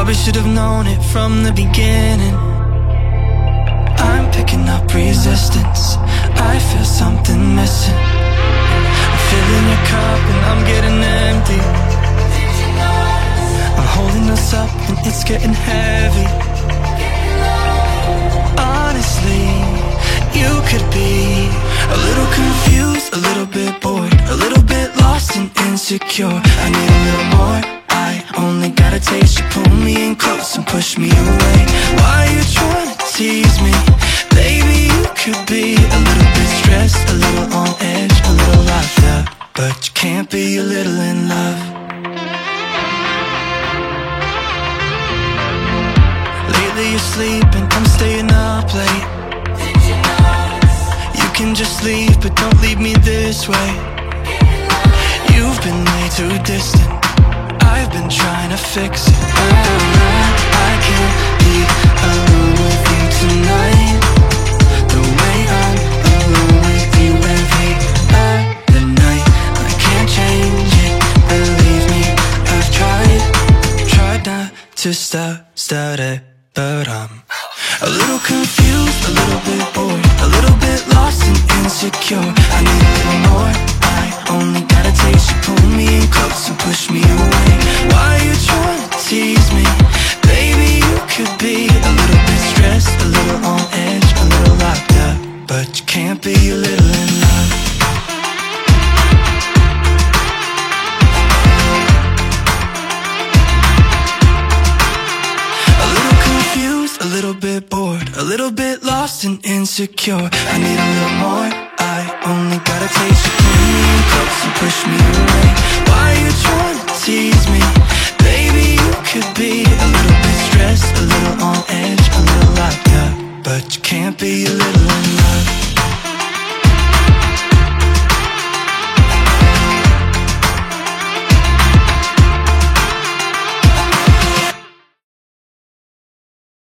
Probably should have known it from the beginning. I'm picking up resistance. I feel something missing. I'm filling your cup and I'm getting empty. I'm holding us up and it's getting heavy. Honestly, you could be a little confused, a little bit bored, a little bit lost and insecure. I need a little more. I only got a taste. You pull me in close and push me away. Why are you trying to tease me? Baby, you could be a little bit stressed, a little on edge, a little locked up, but you can't be a little in love. Lately you're sleeping, I'm staying up late. You can just leave, but don't leave me this way. You've been way too distant. I've been trying to fix it. I can't be alone with you tonight, the way I'm alone with you every other night. I can't change it, believe me, I've tried not to start it, but I'm a little confused, a little bit bored, a little bit lost and insecure. I need a little more. I only got a taste. You pull me in close and push me away. Why are you trying to tease me? Baby, you could be a little bit stressed, a little on edge, a little locked up, but you can't be a little in love. A little confused, a little bit bored, a little bit lost and insecure. I need a little more. I only got a taste. You pull me in close and push me away. Why are you trying to tease me? Baby, you could be a little bit stressed, a little on edge, a little locked up, but you can't be a little in love.